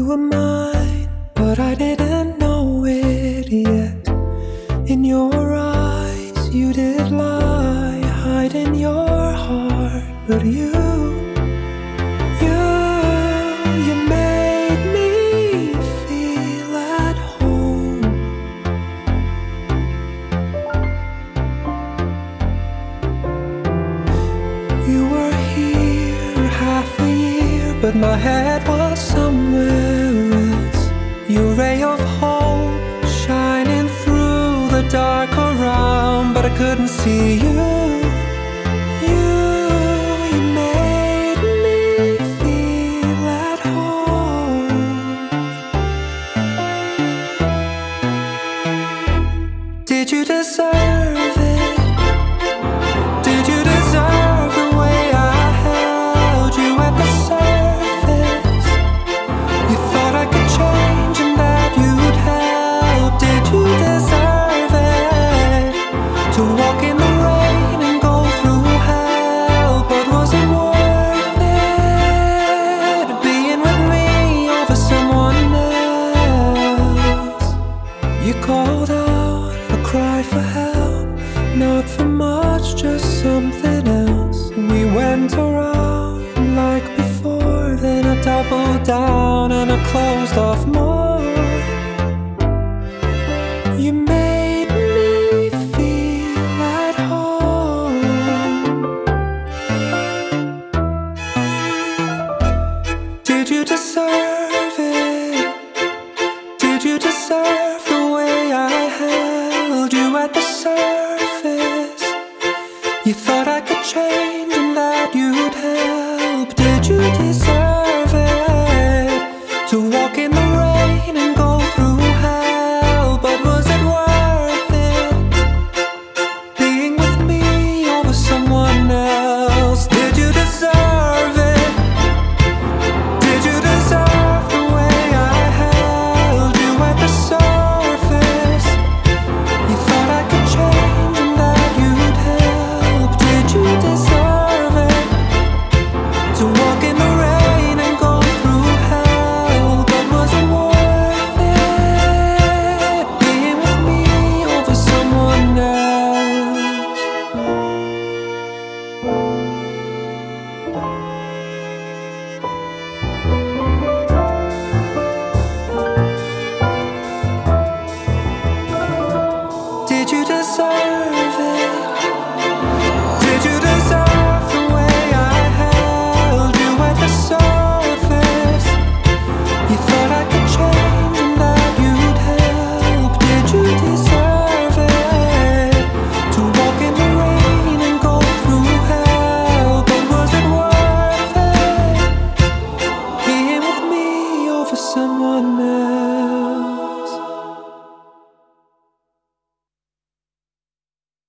were mine, but I didn't know it yet. In your eyes you did lie, hiding your heart, but you made me feel at home. You were here half a year, but my head was somewhere else. Your ray of hope shining through the dark around, but I couldn't see you. You made me feel at home. Did you deserve it? Did you deserve the way I held you at the surface? You thought I could change and that you'd help. Did you deserve it? To walk in the rain and go through hell, but was it worth it? Being with me over someone else. You called out, I cried for help, not for much, just something else. We went around like before, then I doubled down and I closed off more.